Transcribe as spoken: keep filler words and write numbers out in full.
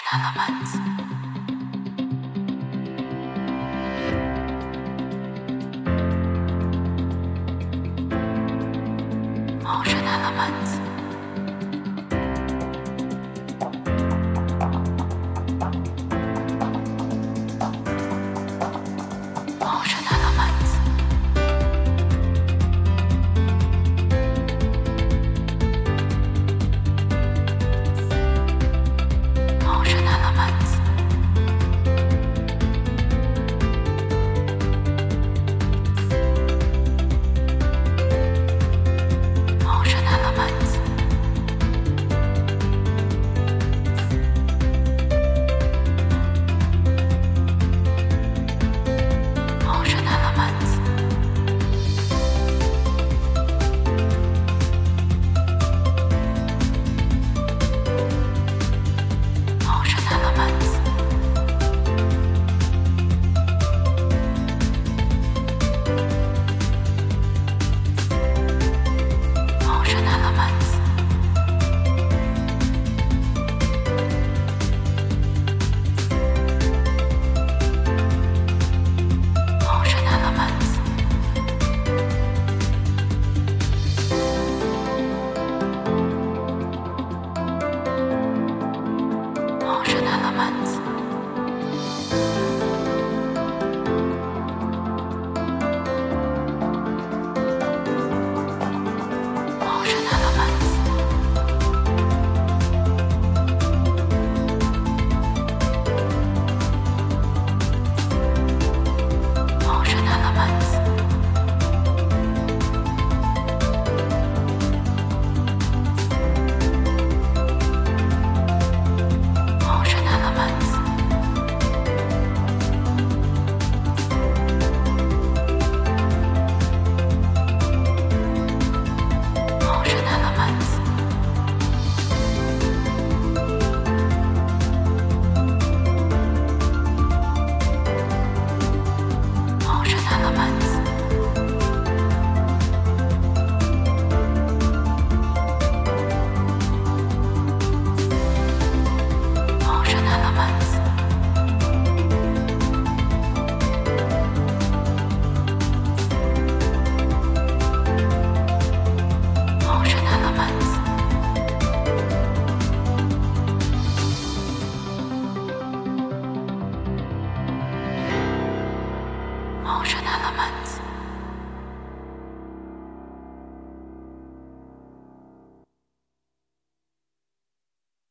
Elements. Motion elements. Motion elements. Motion elements. Motion elements. Motion elements. Motion elements. Motion elements. Motion elements. Motion elements. Motion elements. Motion elements. Motion elements. Motion elements. Motion elements. Motion elements. Motion elements. Motion elements.